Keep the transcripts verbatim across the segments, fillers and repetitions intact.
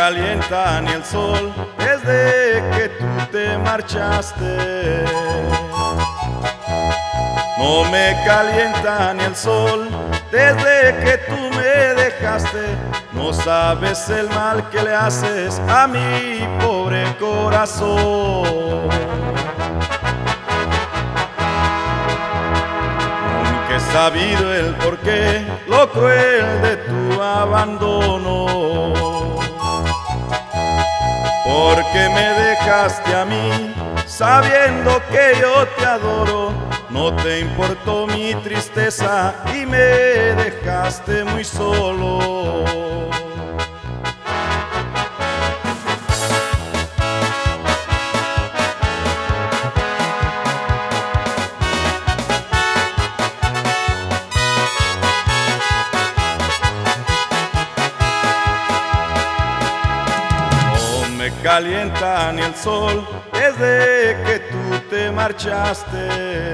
calienta ni el sol desde que tú te marchaste. No me calienta ni el sol desde que tú me dejaste. No sabes el mal que le haces a mi pobre corazón. Nunca he sabido el porqué, lo cruel de tu abandono. Porque me dejaste a mí, sabiendo que yo te adoro. No te importó mi tristeza y me dejaste muy solo. No me calienta ni el sol desde que tú te marchaste.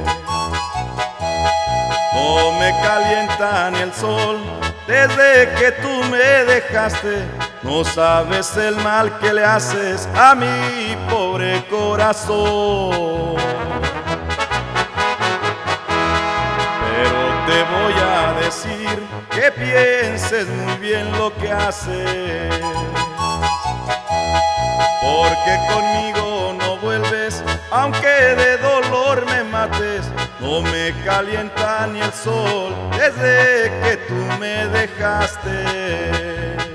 No me calienta ni el sol desde que tú me dejaste. No sabes el mal que le haces a mi pobre corazón. Pero te voy a decir que pienses muy bien lo que haces. Porque conmigo no vuelves, aunque de dolor me mates. No me calienta ni el sol desde que tú me dejaste.